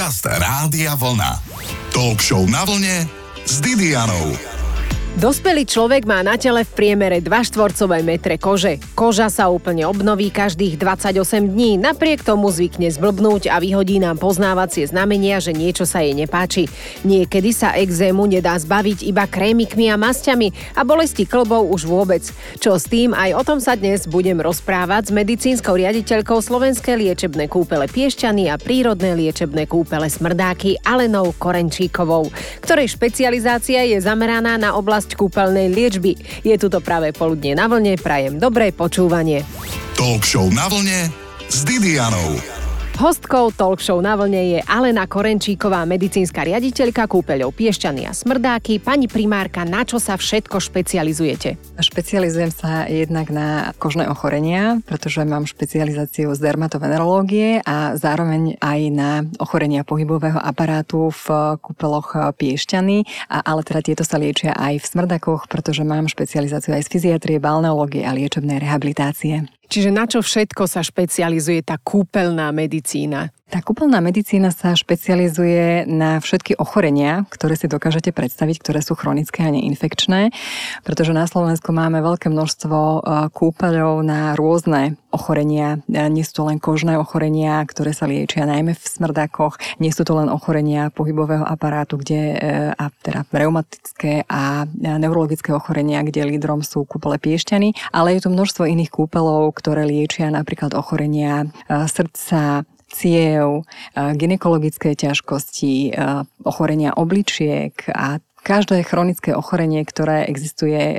Podcast Rádia Vlna. Talk show na vlne s Didianou. Dospelý človek má na tele v priemere 2 štvorcové metre kože. Koža sa úplne obnoví každých 28 dní, napriek tomu zvykne zblbnúť a vyhodí nám poznávacie znamenia, že niečo sa jej nepáči. Niekedy sa ekzému nedá zbaviť iba krémikmi a masťami a bolesti kĺbov už vôbec. Čo s tým, aj o tom sa dnes budem rozprávať s medicínskou riaditeľkou Slovenskej liečebnej kúpele Piešťany a prírodnej liečebnej kúpele Smrdáky Alenou Korenčíkovou, ktorej špecializácia je zameraná na oblasť kúpeľnej liečby. Je tu to práve poludnie na vlne, prajem dobré počúvanie. Talk show na vlne s Didianou. Hostkou Talk show na vlne je Alena Korenčíková, medicínska riaditeľka kúpeľov Piešťany a Smrdáky. Pani primárka, na čo sa všetko špecializujete? Špecializujem sa jednak na kožné ochorenia, pretože mám špecializáciu z dermatovenerológie a zároveň aj na ochorenia pohybového aparátu v kúpeloch Piešťany, ale teda tieto sa liečia aj v Smrdákoch, pretože mám špecializáciu aj z fyziatrie, balneológie a liečebnej rehabilitácie. Čiže na čo všetko sa špecializuje tá kúpeľná medicína? Tá kúpeľná medicína sa špecializuje na všetky ochorenia, ktoré si dokážete predstaviť, ktoré sú chronické a neinfekčné, pretože na Slovensku máme veľké množstvo kúpeľov na rôzne ochorenia. Nie sú to len kožné ochorenia, ktoré sa liečia najmä v Smrdákoch, nie sú to len ochorenia pohybového aparátu, a teda reumatické a neurologické ochorenia, kde lídrom sú kúpele Piešťany, ale je tu množstvo iných kúpeľov, ktoré liečia napríklad ochorenia srdca, ciev, gynekologické ťažkosti, ochorenia obličiek a každé chronické ochorenie, ktoré existuje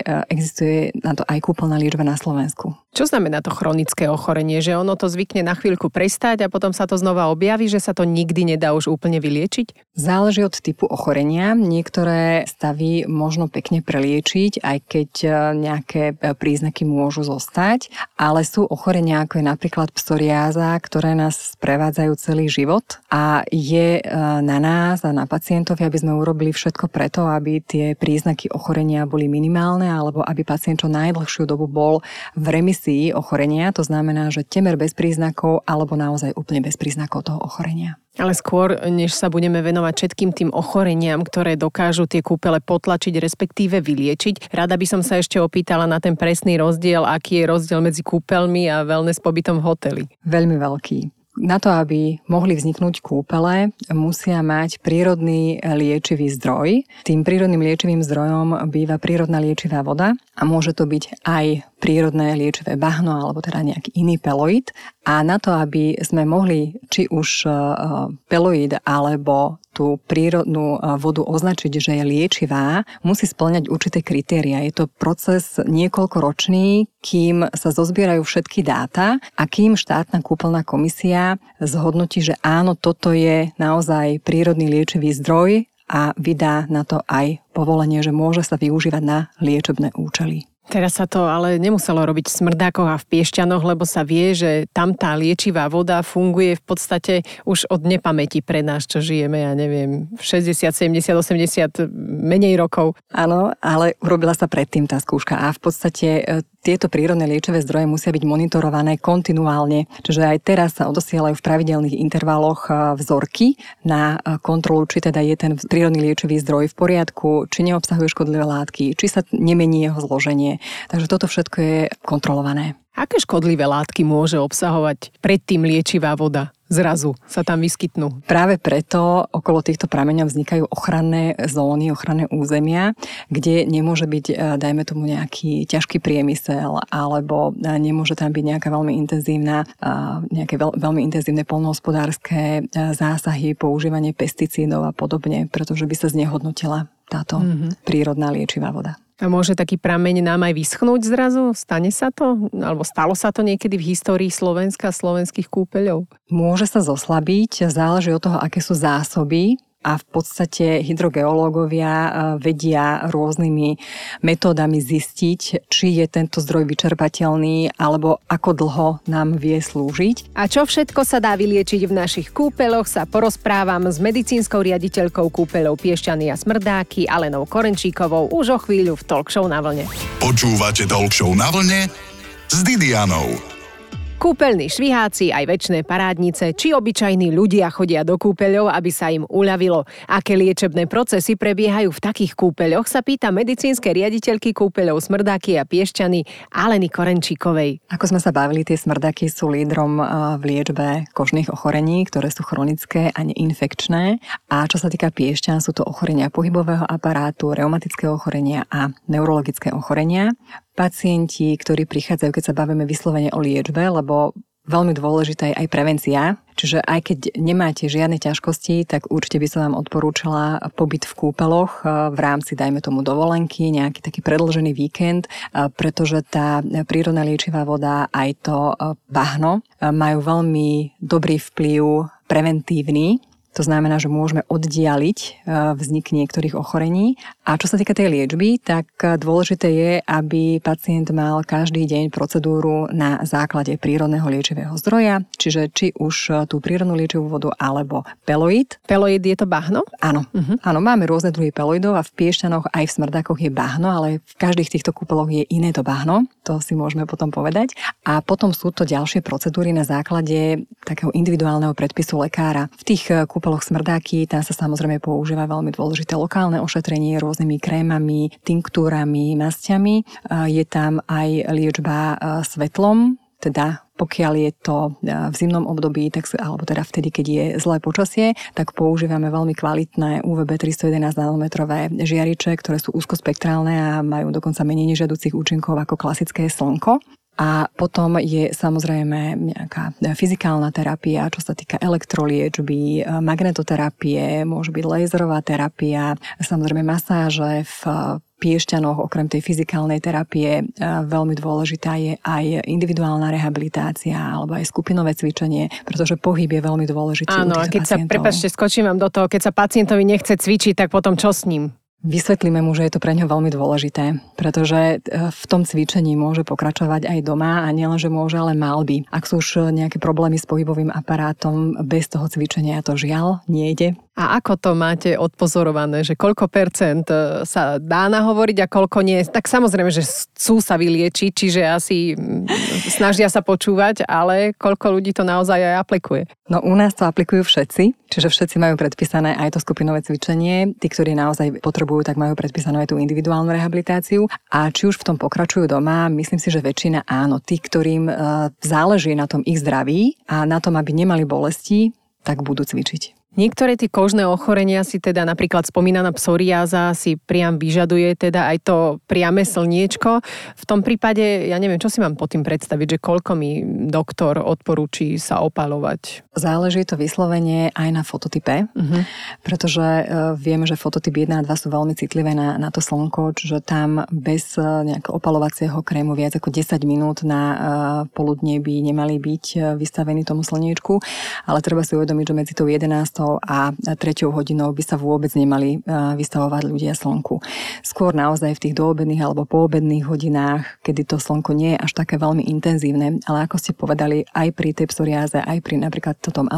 na to aj kúpeľná liečba na Slovensku. Čo znamená to chronické ochorenie? Že ono to zvykne na chvíľku prestať a potom sa to znova objaví, že sa to nikdy nedá už úplne vyliečiť? Záleží od typu ochorenia. Niektoré stavy možno pekne preliečiť, aj keď nejaké príznaky môžu zostať, ale sú ochorenia, ako je napríklad psoriáza, ktoré nás sprevádzajú celý život a je na nás a na pacientovi, aby sme urobili všetko preto, aby tie príznaky ochorenia boli minimálne alebo aby pacient čo najdlhšiu dobu bol v remisii ochorenia. To znamená, že temer bez príznakov alebo naozaj úplne bez príznakov toho ochorenia. Ale skôr, než sa budeme venovať všetkým tým ochoreniam, ktoré dokážu tie kúpele potlačiť, respektíve vyliečiť, rada by som sa ešte opýtala na ten presný rozdiel, aký je rozdiel medzi kúpeľmi a wellness pobytom v hoteli. Veľmi veľký. Na to, aby mohli vzniknúť kúpele, musia mať prírodný liečivý zdroj. Tým prírodným liečivým zdrojom býva prírodná liečivá voda a môže to byť aj prírodné liečivé bahno alebo teda nejaký iný peloid. A na to, aby sme mohli či už peloid alebo tú prírodnú vodu označiť, že je liečivá, musí spĺňať určité kritéria. Je to proces niekoľkoročný, kým sa zozbierajú všetky dáta a kým štátna kúpeľná komisia zhodnotí, že áno, toto je naozaj prírodný liečivý zdroj a vydá na to aj povolenie, že môže sa využívať na liečebné účely. Teraz sa to ale nemuselo robiť v Smrdákoch a v Piešťanoch, lebo sa vie, že tam tá liečivá voda funguje v podstate už od nepamäti pre nás, čo žijeme, ja neviem, 60, 70, 80, menej rokov. Áno, ale urobila sa predtým tá skúška a v podstate tieto prírodné liečivé zdroje musia byť monitorované kontinuálne. Čiže aj teraz sa odosielajú v pravidelných intervaloch vzorky na kontrolu, či teda je ten prírodný liečivý zdroj v poriadku, či neobsahuje škodlivé látky, či sa nemení jeho zloženie. Takže toto všetko je kontrolované. Aké škodlivé látky môže obsahovať predtým liečivá voda? Zrazu sa tam vyskytnú. Práve preto okolo týchto prameňov vznikajú ochranné zóny, ochranné územia, kde nemôže byť, dajme tomu, nejaký ťažký priemysel, alebo nemôže tam byť nejaké veľmi intenzívne poľnohospodárske zásahy, používanie pesticídov a podobne, pretože by sa znehodnotila táto prírodná liečivá voda. A môže taký prameň nám aj vyschnúť zrazu? Stane sa to? Alebo stalo sa to niekedy v histórii Slovenska a slovenských kúpeľov? Môže sa zoslabiť, záleží od toho, aké sú zásoby. A v podstate hydrogeológovia vedia rôznymi metódami zistiť, či je tento zdroj vyčerpateľný alebo ako dlho nám vie slúžiť. A čo všetko sa dá vyliečiť v našich kúpeľoch, sa porozprávam s medicínskou riaditeľkou kúpeľov Piešťany a Smrdáky Alenou Korenčíkovou už o chvíľu v Talk show na vlne. Počúvate Talk show na vlne s Didianou. Kúpeľní šviháci, aj večné parádnice, či obyčajní ľudia chodia do kúpeľov, aby sa im uľavilo. Aké liečebné procesy prebiehajú v takých kúpeľoch, sa pýta medicínskej riaditeľky kúpeľov Smrdáky a Piešťany Aleny Korenčíkovej. Ako sme sa bavili, tie smrdáky sú lídrom v liečbe kožných ochorení, ktoré sú chronické a neinfekčné. A čo sa týka Piešťan, sú to ochorenia pohybového aparátu, reumatické ochorenia a neurologické ochorenia. Pacienti, ktorí prichádzajú, keď sa bavíme vyslovene o liečbe, lebo veľmi dôležitá je aj prevencia. Čiže aj keď nemáte žiadne ťažkosti, tak určite by som vám odporúčala pobyt v kúpeloch v rámci, dajme tomu, dovolenky, nejaký taký predĺžený víkend, pretože tá prírodná liečivá voda aj to bahno majú veľmi dobrý vplyv preventívny. To znamená, že môžeme oddialiť vznik niektorých ochorení. A čo sa týka tej liečby, tak dôležité je, aby pacient mal každý deň procedúru na základe prírodného liečivého zdroja, čiže či už tú prírodnú liečivú vodu alebo peloid. Peloid je to bahno? Áno. Áno, máme rôzne druhy peloidov a v Piešťanoch aj v Smrdákoch je bahno, ale v každých týchto kúpeloch je iné to bahno. To si môžeme potom povedať. A potom sú to ďalšie procedúry na základe takého individuálneho predpisu lekára. V tých kúpeloch Smrdáky, tam sa samozrejme používa veľmi dôležité lokálne ošetrenie rôznymi krémami, tinktúrami, masťami. Je tam aj liečba svetlom, teda pokiaľ je to v zimnom období, tak, alebo teda vtedy, keď je zlé počasie, tak používame veľmi kvalitné UVB 311 nanometrové žiariče, ktoré sú úzkospektrálne a majú dokonca menej nežiaducich účinkov ako klasické slnko. A potom je samozrejme nejaká fyzikálna terapia, čo sa týka elektroliečby, magnetoterapie, môže byť laserová terapia, samozrejme masáže v Piešťanoch, okrem tej fyzikálnej terapie, veľmi dôležitá je aj individuálna rehabilitácia alebo aj skupinové cvičenie, pretože pohyb je veľmi dôležitý. Áno, a keď sa, prepáčte, skočím vám do toho, keď sa pacientovi nechce cvičiť, tak potom čo s ním? Vysvetlíme mu, že je to pre ňo veľmi dôležité, pretože v tom cvičení môže pokračovať aj doma a nielen, že môže, ale mal by. Ak sú už nejaké problémy s pohybovým aparátom, bez toho cvičenia to žiaľ nejde. A ako to máte odpozorované, že koľko percent sa dá nahovoriť a koľko nie? Tak samozrejme, že chcú sa vyliečiť, čiže asi snažia sa počúvať, ale koľko ľudí to naozaj aj aplikuje? No u nás to aplikujú všetci, čiže všetci majú predpísané aj to skupinové cvičenie. Tí, ktorí naozaj potrebujú, tak majú predpísanú aj tú individuálnu rehabilitáciu. A či už v tom pokračujú doma, myslím si, že väčšina áno. Tí, ktorým záleží na tom ich zdraví a na tom, aby nemali bolesti, tak budú cvičiť. Niektoré tie kožné ochorenia si teda napríklad spomínaná psoriáza si priam vyžaduje teda aj to priame slniečko. V tom prípade, ja neviem, čo si mám pod tým predstaviť, že koľko mi doktor odporúči sa opaľovať? Záleží to vyslovene aj na fototype, pretože vieme, že fototyp 1 a 2 sú veľmi citlivé na to slnko, čiže tam bez nejakého opaľovacieho krému viac ako 10 minút na poludne by nemali byť vystavení tomu slniečku, ale treba si uvedomiť, že medzi tou 11. a 3. hodinou by sa vôbec nemali vystavovať ľudia slnku. Skôr naozaj v tých doobedných alebo poobedných hodinách, kedy to slnko nie je až také veľmi intenzívne, ale ako ste povedali, aj pri tej psoriáze, aj pri napríklad tom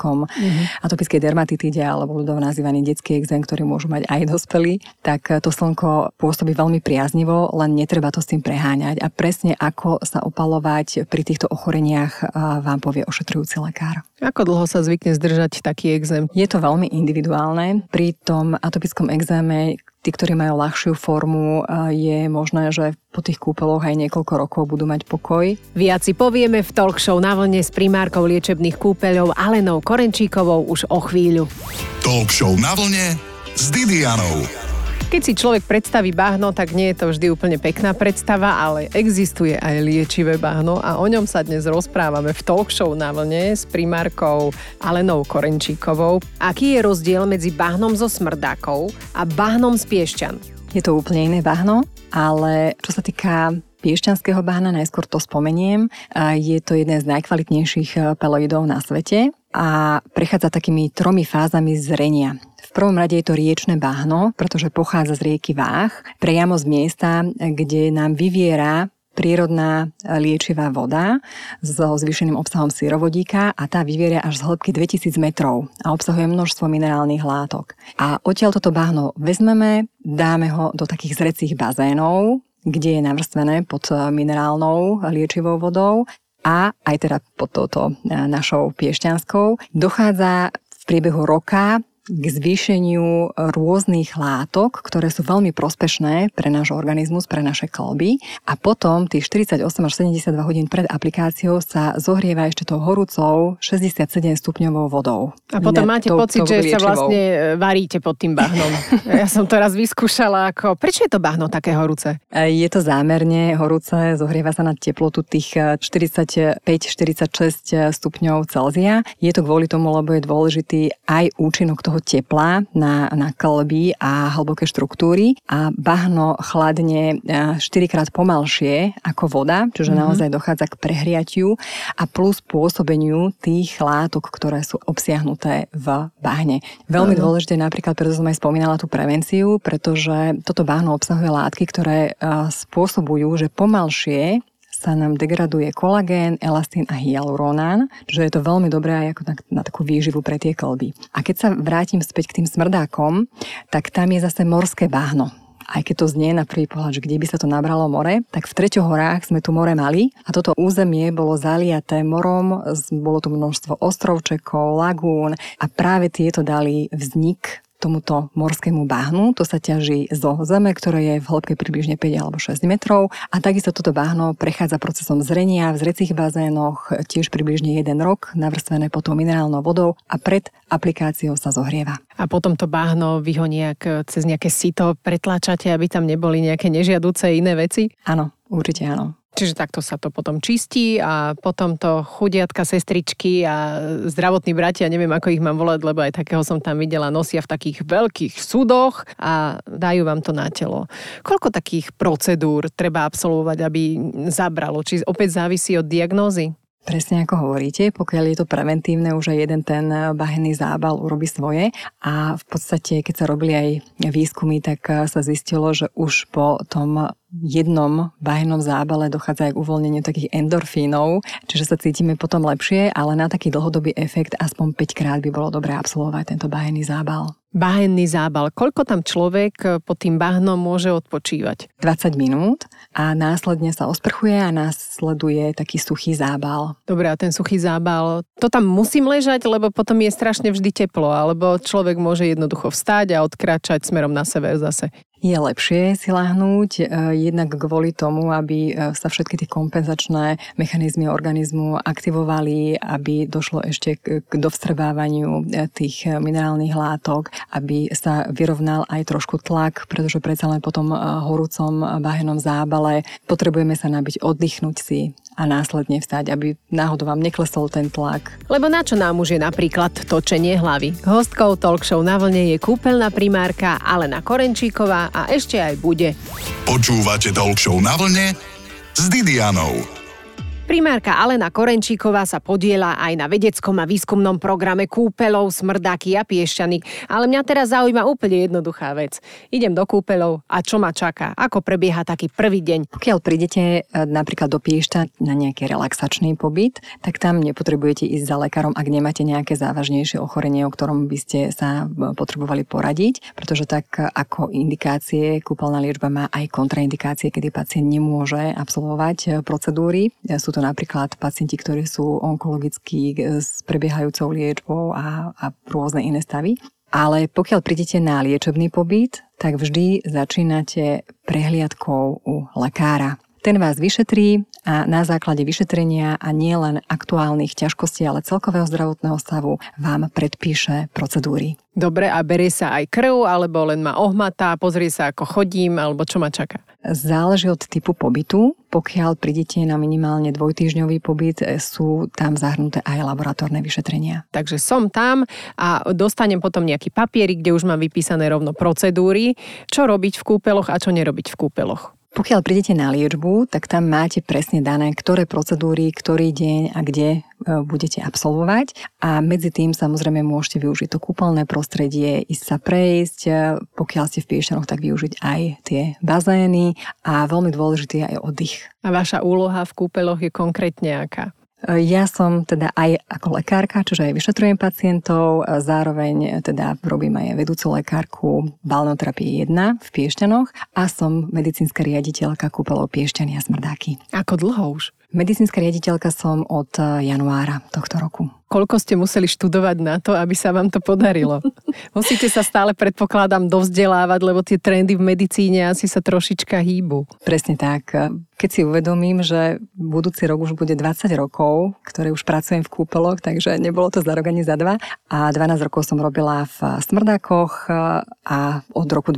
atopickej dermatitíde alebo ľudovo nazývaný detský ekzém, ktorý môžu mať aj dospelí, tak to slnko pôsobí veľmi priaznivo, len netreba to s tým preháňať. A presne ako sa opaľovať pri týchto ochoreniach vám povie ošetrujúci lekár. Ako dlho sa zvykne zdržať taký ekzém? Je to veľmi individuálne. Pri tom atopickom ekzéme, tí, ktorí majú ľahšiu formu, je možné, že po tých kúpeloch aj niekoľko rokov budú mať pokoj. Viac si povieme v talk show Na vlne s primárkou liečebných kúpeľov Alenou Korenčíkovou už o chvíľu. Talk show Na vlne s Didianou. Keď si človek predstaví bahno, tak nie je to vždy úplne pekná predstava, ale existuje aj liečivé bahno a o ňom sa dnes rozprávame v talk show Na vlne s primárkou Alenou Korenčíkovou. Aký je rozdiel medzi bahnom zo Smrdákov a bahnom z Piešťan? Je to úplne iné bahno, ale čo sa týka piešťanského bahna, najskôr to spomeniem, je to jeden z najkvalitnejších peloidov na svete a prechádza takými 3 fázami zrenia. V prvom rade je to riečne bahno, pretože pochádza z rieky Váh, priamo z miesta, kde nám vyviera prírodná liečivá voda so zvýšeným obsahom syrovodíka a tá vyviera až z hĺbky 2000 metrov a obsahuje množstvo minerálnych látok. A odtiaľ toto bahno vezmeme, dáme ho do takých zrecích bazénov, kde je navrstvené pod minerálnou liečivou vodou. a aj teda pod touto našou Piešťanskou dochádza v priebehu roka k zvýšeniu rôznych látok, ktoré sú veľmi prospešné pre náš organizmus, pre naše kĺby. A potom tých 48 až 72 hodín pred aplikáciou sa zohrieva ešte tou horúcou 67 stupňovou vodou. A potom máte pocit, že sa vlastne varíte pod tým bahnom. Ja som to raz vyskúšala. Prečo je to bahno také horúce? Je to zámerne horúce, zohrieva sa na teplotu tých 45-46 stupňov Celzia. Je to kvôli tomu, lebo je dôležitý aj účinok toho tepla na kĺby a hlboké štruktúry a bahno chladne 4-krát pomalšie ako voda, čiže naozaj dochádza k prehriatiu a plus pôsobeniu tých látok, ktoré sú obsiahnuté v bahne. Veľmi dôležité napríklad, preto som aj spomínala tú prevenciu, pretože toto bahno obsahuje látky, ktoré spôsobujú, že pomalšie sa nám degraduje kolagén, elastín a hyaluronán, že je to veľmi dobré aj ako na takú výživu pre tie kĺby. A keď sa vrátim späť k tým smrdákom, tak tam je zase morské bahno. Aj keď to znie na prvý pohľad, že kde by sa to nabralo more, tak v Treťoch horách sme tu more mali a toto územie bolo zaliaté morom, bolo tu množstvo ostrovčekov, lagún a práve tieto dali vznik tomuto morskému bahnu. To sa ťaží zo zeme, ktoré je v hĺbke približne 5 alebo 6 metrov a takisto toto bahno prechádza procesom zrenia v zrecích bazénoch tiež približne 1 rok, navrstvené potom minerálnou vodou a pred aplikáciou sa zohrieva. A potom to bahno vy ho cez nejaké sito pretláčate, aby tam neboli nejaké nežiaduce iné veci? Áno, určite áno. Čiže takto sa to potom čistí a potom to chudiatka, sestričky a zdravotní bratia, neviem ako ich mám volať, lebo aj takého som tam videla, nosia v takých veľkých sudoch a dajú vám to na telo. Koľko takých procedúr treba absolvovať, aby zabralo? Či opäť závisí od diagnózy? Presne ako hovoríte, pokiaľ je to preventívne, už aj jeden ten bahenný zábal urobí svoje a v podstate, keď sa robili aj výskumy, tak sa zistilo, že už po tom jednom bahennom zábale dochádza aj k uvoľneniu takých endorfínov, čiže sa cítime potom lepšie, ale na taký dlhodobý efekt aspoň 5 krát by bolo dobré absolvovať tento bahenný zábal. Bahenný zábal. Koľko tam človek pod tým bahnom môže odpočívať? 20 minút a následne sa osprchuje a následuje taký suchý zábal. Dobre, a ten suchý zábal, to tam musím ležať, lebo potom je strašne vždy teplo, alebo človek môže jednoducho vstať a odkráčať smerom na sever zase. Je lepšie si ľahnúť, jednak kvôli tomu, aby sa všetky tie kompenzačné mechanizmy organizmu aktivovali, aby došlo ešte k dovstrebávaniu tých minerálnych látok, aby sa vyrovnal aj trošku tlak, pretože predsa len po tom horúcom bahennom zábale potrebujeme sa nabiť, oddychnúť si a následne vstať, aby náhodou vám neklesol ten tlak. Lebo na čo nám už je napríklad točenie hlavy? Hostkou Talk Show Na vlne je kúpeľná primárka Alena Korenčíková a ešte aj bude. Počúvate Talk Show Na vlne s Didianou. Primárka Alena Korenčíková sa podieľa aj na vedeckom a výskumnom programe kúpeľov, smrdáky a piešťany. Ale mňa teraz zaujíma úplne jednoduchá vec. Idem do kúpeľov a čo ma čaká? Ako prebieha taký prvý deň? Pokiaľ prídete napríklad do Piešťan na nejaký relaxačný pobyt, tak tam nepotrebujete ísť za lekárom, ak nemáte nejaké závažnejšie ochorenie, o ktorom by ste sa potrebovali poradiť, pretože tak ako indikácie, kúpeľná liečba má aj kontraindikácie, kedy pacient nemôže absolvovať procedúry. Sú to napríklad pacienti, ktorí sú onkologickí s prebiehajúcou liečbou a rôzne iné stavy. Ale pokiaľ prídete na liečebný pobyt, tak vždy začínate prehliadkou u lekára. Ten vás vyšetrí a na základe vyšetrenia a nielen aktuálnych ťažkostí, ale celkového zdravotného stavu vám predpíše procedúry. Dobre, a berie sa aj krv, alebo len ma ohmatá, pozrie sa, ako chodím, alebo čo ma čaká? Záleží od typu pobytu. Pokiaľ prídete na minimálne 2-týždňový pobyt, sú tam zahrnuté aj laboratórne vyšetrenia. Takže som tam a dostanem potom nejaký papierik, kde už mám vypísané rovno procedúry, čo robiť v kúpeloch a čo nerobiť v kúpeloch. Pokiaľ prídete na liečbu, tak tam máte presne dané, ktoré procedúry, ktorý deň a kde budete absolvovať. A medzi tým samozrejme môžete využiť to kúpeľné prostredie, ísť sa prejsť, pokiaľ ste v Piešťanoch, tak využiť aj tie bazény a veľmi dôležitý je aj oddych. A vaša úloha v kúpeloch je konkrétne aká? Ja som teda aj ako lekárka, čiže aj vyšetrujem pacientov, zároveň teda robím aj vedúcu lekárku balneoterapie 1 v Piešťanoch a som medicínska riaditeľka kúpeľov Piešťany a Smrdáky. Ako dlho už? Medicínska riaditeľka som od januára tohto roku. Koľko ste museli študovať na to, aby sa vám to podarilo? Musíte sa stále, predpokladám, dovzdelávať, lebo tie trendy v medicíne asi sa trošička hýbu. Presne tak. Keď si uvedomím, že budúci rok už bude 20 rokov, ktoré už pracujem v kúpeloch, takže nebolo to za rok ani za dva. A 12 rokov som robila v Smrdákoch a od roku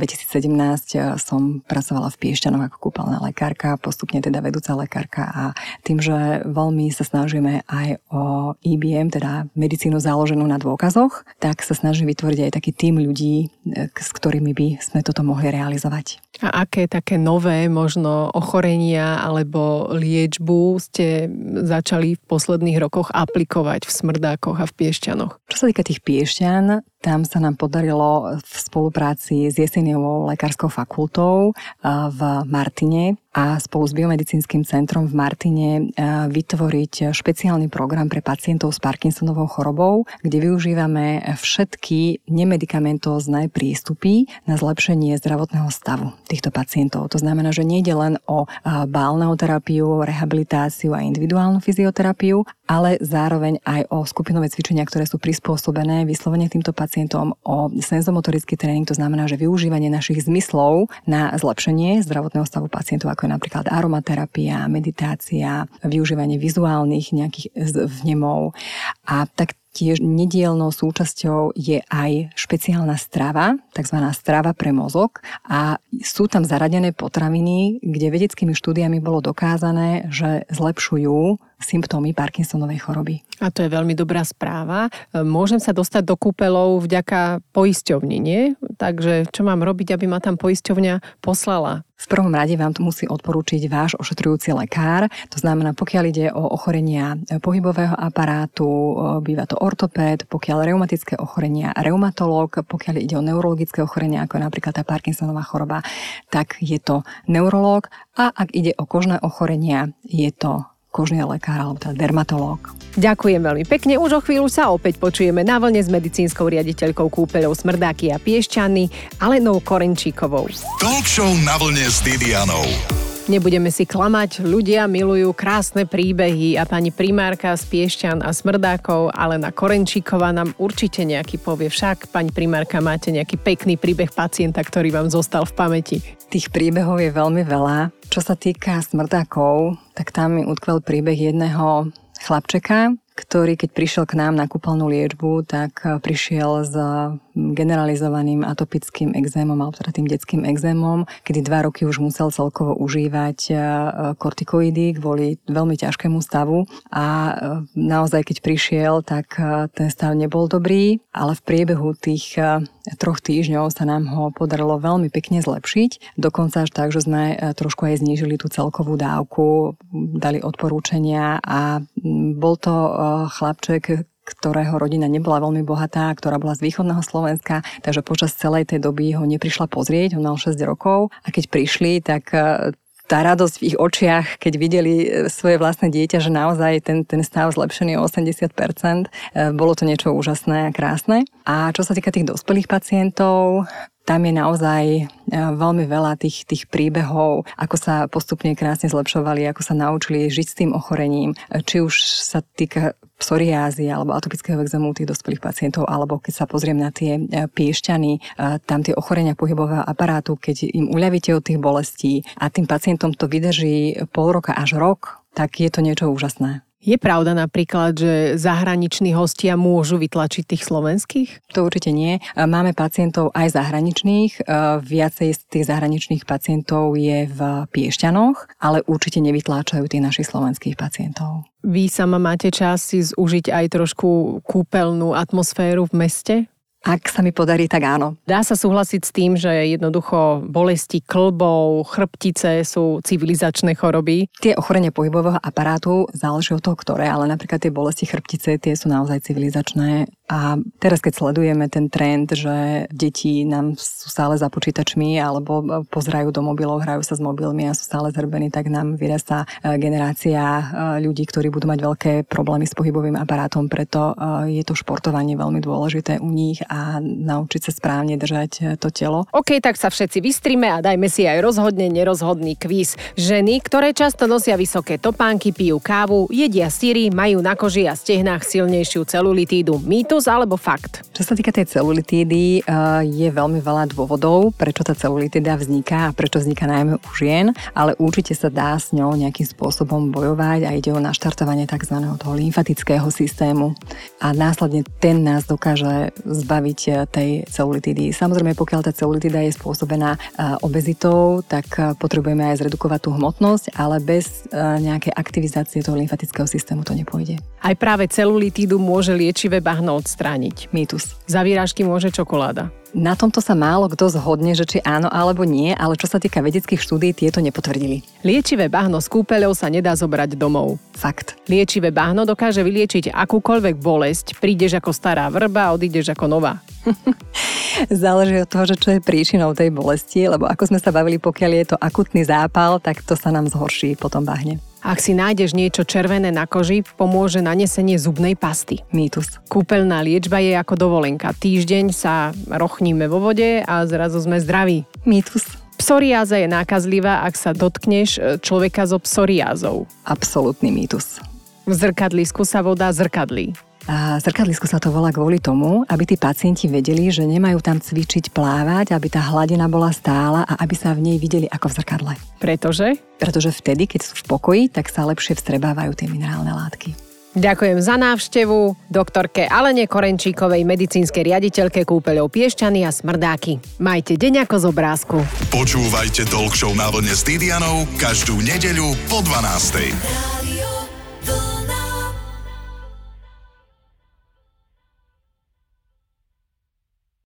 2017 som pracovala v Piešťanoch ako kúpeľná lekárka, postupne teda vedúca lekárka a tým, že veľmi sa snažíme aj o IBM, teda medicínu založenú na dôkazoch, tak sa snažím vytvoriť aj taký tím ľudí, s ktorými by sme toto mohli realizovať. A aké také nové možno ochorenia alebo liečbu ste začali v posledných rokoch aplikovať v Smrdákoch a v Piešťanoch? Čo sa týka tých Piešťan, tam sa nám podarilo v spolupráci s Jeseniovou lekárskou fakultou v Martine a spolu s Biomedicínskym centrom v Martine vytvoriť špeciálny program pre pacientov s Parkinsonovou chorobou, kde využívame všetky nemedikamentózne prístupy na zlepšenie zdravotného stavu týchto pacientov. To znamená, že nejde len o balneoterapiu, rehabilitáciu a individuálnu fyzioterapiu, ale zároveň aj o skupinové cvičenia, ktoré sú prispôsobené vyslovene týmto pacientom, o senzomotorický tréning, to znamená, že využívanie našich zmyslov na zlepšenie zdravotného stavu pacientov, ako je napríklad aromaterapia, meditácia, využívanie vizuálnych nejakých vnemov. A tak tiež nedielnou súčasťou je aj špeciálna strava, takzvaná strava pre mozog a sú tam zaradené potraviny, kde vedeckými štúdiami bolo dokázané, že zlepšujú symptómy Parkinsonovej choroby. A to je veľmi dobrá správa. Môžem sa dostať do kúpeľov vďaka poisťovni, nie? Takže čo mám robiť, aby ma tam poisťovňa poslala? V prvom rade vám to musí odporúčiť váš ošetrujúci lekár. To znamená, pokiaľ ide o ochorenia pohybového aparátu, býva to ortopéd, pokiaľ reumatické ochorenia, reumatológ, pokiaľ ide o neurologické ochorenia, ako napríklad tá Parkinsonová choroba, tak je to neurológ a ak ide o kožné ochorenia, je to kožný lekár alebo teda dermatológ. Ďakujem veľmi pekne. Už o chvíľu sa opäť počujeme na vlne s medicínskou riaditeľkou kúpeľov Smrdáky a Piešťany Alenou Korenčíkovou. Talk show na vlne s Didianou. Nebudeme si klamať, ľudia milujú krásne príbehy a pani primárka z Piešťan a Smrdákov, Alena Korenčíková nám určite nejaký povie. Však, pani primárka, máte nejaký pekný príbeh pacienta, ktorý vám zostal v pamäti? Tých príbehov je veľmi veľa. Čo sa týka Smrdákov, tak tam mi utkvel príbeh jedného chlapčeka, ktorý keď prišiel k nám na kúpeľnú liečbu, tak prišiel s generalizovaným atopickým ekzémom, alebo teda tým detským ekzémom, kedy 2 roky už musel celkovo užívať kortikoidy kvôli veľmi ťažkému stavu a naozaj keď prišiel, tak ten stav nebol dobrý, ale v priebehu tých 3 týždňov sa nám ho podarilo veľmi pekne zlepšiť. Dokonca až tak, že sme trošku aj znížili tú celkovú dávku, dali odporúčania a bol to chlapček, ktorého rodina nebola veľmi bohatá, ktorá bola z východného Slovenska, takže počas celej tej doby ho neprišla pozrieť, on mal 6 rokov a keď prišli, tak tá radosť v ich očiach, keď videli svoje vlastné dieťa, že naozaj ten stav zlepšený o 80%, bolo to niečo úžasné a krásne. A čo sa týka tých dospelých pacientov, tam je naozaj veľmi veľa tých príbehov, ako sa postupne krásne zlepšovali, ako sa naučili žiť s tým ochorením, či už sa týka psoriázy alebo atopického ekzému tých dospelých pacientov, alebo keď sa pozriem na tie Piešťany, tam tie ochorenia pohybového aparátu, keď im uľavíte od tých bolestí a tým pacientom to vydrží pol roka až rok, tak je to niečo úžasné. Je pravda napríklad, že zahraniční hostia môžu vytlačiť tých slovenských? To určite nie. Máme pacientov aj zahraničných. Viacej z tých zahraničných pacientov je v Piešťanoch, ale určite nevytláčajú tých našich slovenských pacientov. Vy sama máte čas si zúžiť aj trošku kúpeľnú atmosféru v meste? Ak sa mi podarí, tak áno. Dá sa súhlasiť s tým, že jednoducho bolesti kĺbov, chrbtice sú civilizačné choroby? Tie ochorenia pohybového aparátu záleží od toho, ktoré, ale napríklad tie bolesti chrbtice, tie sú naozaj civilizačné. A teraz, keď sledujeme ten trend, že deti nám sú stále za počítačmi alebo pozerajú do mobilov, hrajú sa s mobilmi a sú stále zrbení, tak nám vyrastá generácia ľudí, ktorí budú mať veľké problémy s pohybovým aparátom. Preto je to športovanie veľmi dôležité u nich a naučiť sa správne držať to telo. OK, tak sa všetci vystrime a dajme si aj rozhodne nerozhodný kvíz. Ženy, ktoré často nosia vysoké topánky, pijú kávu, jedia syry, majú na koži a stehnách silnejšiu celulitídu. Mýtus alebo fakt? Čo sa týka tej celulitídy, je veľmi veľa dôvodov, prečo tá celulitída vzniká a prečo vzniká najmä u žien, ale určite sa dá s ňou nejakým spôsobom bojovať a ide o naštartovanie tzv. Toho lymfatického systému. A následne ten nás dokáže zbaviť tej celulitídy. Samozrejme, pokiaľ tá celulitída je spôsobená obezitou, tak potrebujeme aj zredukovať tú hmotnosť, ale bez nejakej aktivizácie toho lymfatického systému to nepôjde. Aj práve celulitídu môže liečivé bahno odstrániť. Mýtus. Za výražky môže čokoláda. Na tomto sa málo kto zhodne, že či áno alebo nie, ale čo sa týka vedeckých štúdií, tieto nepotvrdili. Liečivé bahno z kúpeľou sa nedá zobrať domov. Fakt. Liečivé bahno dokáže vyliečiť akúkoľvek bolesť, prídeš ako stará vrba a odídeš ako nová. Záleží od toho, že čo je príčinou tej bolesti, lebo ako sme sa bavili, pokiaľ je to akutný zápal, tak to sa nám zhorší po tom bahne. Ak si nájdeš niečo červené na koži, pomôže nanesenie zubnej pasty. Mýtus. Kúpeľná liečba je ako dovolenka. Týždeň sa rochníme vo vode a zrazu sme zdraví. Mýtus. Psoriáza je nákazlivá, ak sa dotkneš človeka so psoriázou. Absolútny mýtus. V zrkadlisku sa voda zrkadlí. A zrkadlisko sa to volá kvôli tomu, aby tí pacienti vedeli, že nemajú tam cvičiť plávať, aby tá hladina bola stála a aby sa v nej videli ako v zrkadle. Pretože? Pretože vtedy, keď sú v pokoji, tak sa lepšie vstrebávajú tie minerálne látky. Ďakujem za návštevu doktorke Alene Korenčíkovej, medicínskej riaditeľke kúpeľov Piešťany a Smrdáky. Majte deň ako z obrázku. Počúvajte Talk Show na vlne s Didianou každú nedeľu po 12:00.